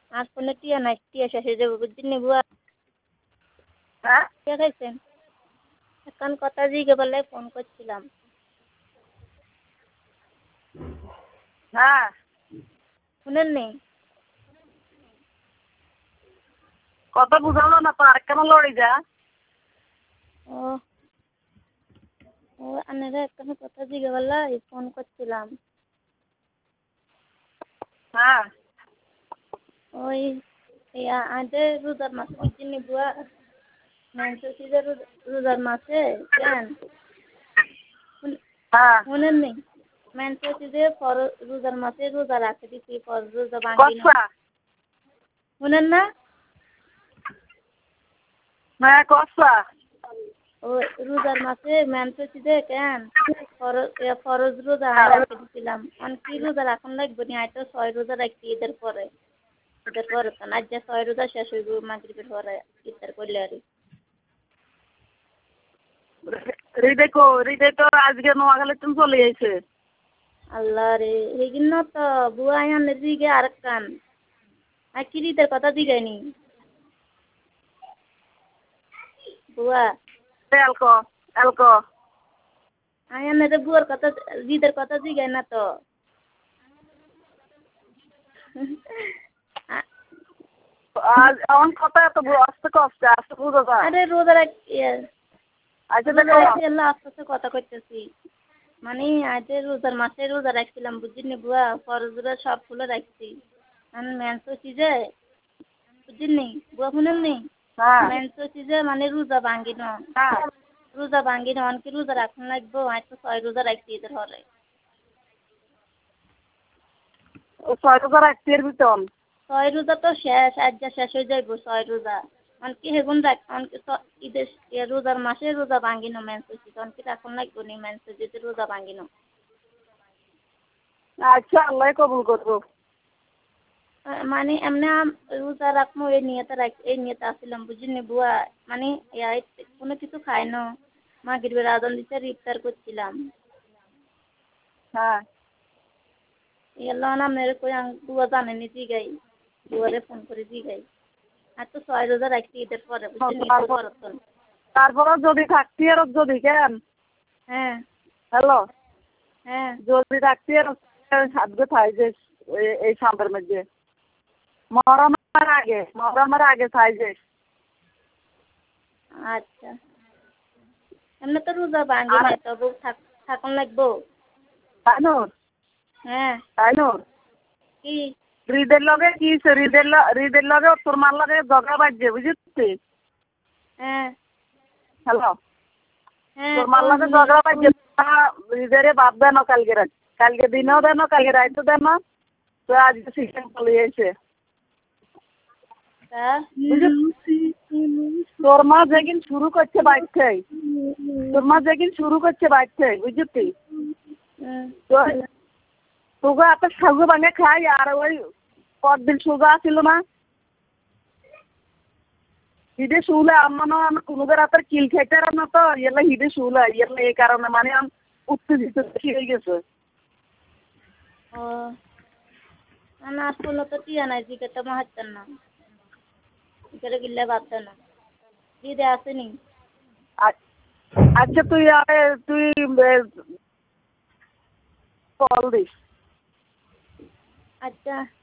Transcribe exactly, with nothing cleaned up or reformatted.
আর ফোনে টিয়া নাই, টিয়া শেষ হয়ে যাবে বুঝছেন বুয়া। হ্যাঁ টিয়া খাইছেন? এখন কথা জিগে বলে ফোন করছিলাম। হ্যাঁ শুনেন নেই? কথা বুঝালো না তো, আর কেন লড়ি যা। ও ও আনারা এখন কথা জিগে বলে ফোন করছিলাম। হ্যাঁ ওই আজে রোজার মাসে বুঝছেন বুয়া, মেনসেসি যে রোজার মাসে কেন হ্যাঁ শুনেন নেই? মেনসেসি যে রোজার মাসে রোজা রাখে দিছি, পর রোজা ভাঙি না। কসবা শুনেন না? হ্যাঁ কসবা ও রোজার মাসে মেনসেসি যে কেন ফরজ রোজা আমি রাখে দিছিলাম। অনেক রোজা রাখুন লাগবে নি, আয় তো ছয় রোজা রাখছি ঈদের পরে। ঈদের পরে তো আজ যে ছয় রোজা শেষ হইব মাগরিবের পরে ইফতার করলে আর হৃদয় কো হৃদয় তো আজকে নোয়াখালী তুমি চলে গেছে। আল্লাহ রে এইগিন তো বুয়া আয়ানের দিকে আরেক কান আর কি ঈদের কথা দিগাইনি বুয়া। এলকো এলকো আয়ানের বুয়ার কথা ঈদের কথা দিগাই না তো। আজ আমার কথা এত আস্তে কষ্ট আস্তে বুঝো যা। আরে রোজা রাখ আচ্ছা রোজা দেখো রাখছি আল্লাহ আস্তে আস্তে কথা কইতেছি। মানে আজ রোজার মাসে রোজা রাখছিলাম বুঝছিনি বুয়া, ফরজরা সবগুলো রাখছি। আমি মেনসো চিজে বুঝছিনি বুয়া শুনেন নি? হ্যাঁ মেনসো চিজে মানে রোজা ভাঙ্গি ন, হ্যাঁ রোজা ভাঙ্গি ন অনকি রোজা রাখুন লাগবো। আজ তো ছয় রোজা রাখছি এদের হরে। ও ছয় হাজার একটির ভিতর ছয় রোজা তো শেষ, আজ যা শেষ হয়ে যাইব ছয় রোজা। অনকি হেগুন রাখ অনকি ঈদের রোজার মাসে রোজা ভাঙ্গি ন মেনসো চিজ অনকি রাখুন লাগবো নি মেনসো চিজে রোজা ভাঙ্গি ন। আচ্ছা আল্লাহ কবুল করবো। মানে এমনি রোজা রাখবো এই নিয়তে রাখ এই নিয়তে আসছিলাম বুঝিনি বুয়া। মানে কোনো কিছু খাই ন, মাগরিবের আজান দিতে ইফতার করছিলাম। হ্যাঁ এলো না মেরে কই বুয়া জানেনি জিগাই, বুয়ারে ফোন করে জিগাই। আর তো ছয় রোজা রাখছি ঈদের পরে বুঝছেন ঈদের পর তো। তারপরে যদি থাকতি আর যদি কেন হ্যাঁ হ্যালো হ্যাঁ যদি থাকতি আর সাতগো থাই যে এই সাম্বার মধ্যে মহরমের আগে মহরমের আগে থাই যে। আচ্ছা এমনি তো রোজা ভাঙ্গি নাই তবু থাকুন লাগবো। তাই নোর হ্যাঁ তাই নোর কি হৃদের লগে কি হৃদের হৃদের লগে তোর মার লগে জগা বাজছে বুঝিস। হ্যাঁ হ্যালো হ্যাঁ তোর মার লগে ঝগড়া বাজছে হৃদয়ে বাপ দেন কালকে রাত কালকে দিনেও দেন কালকে রাইতেও দেন তো আজকে সিস্টেম চলে যাইছে। তোর মা যেদিন শুরু করছে বাড়ছে তোর মা যেদিন শুরু করছে বাড়ছে বুঝলি তোকে এত সাজু ভাঙে খাই আর ওই পরদিন সোজা ছিল না হিডে শুলে আমার কোনো রাতের কিল খাইতে না তো ইয়েলা হিডে শুলে ইয়েলা এই কারণে মানে আমি উত্তেজিত বেশি হয়ে গেছে। ও না আসলে তো টিয়া নাই জিকে তো মাহাচ্ছেন না জিকে গিল্লে বাদ না দিদি আসেনি। আচ্ছা তুই তুই কল দিস। আচ্ছা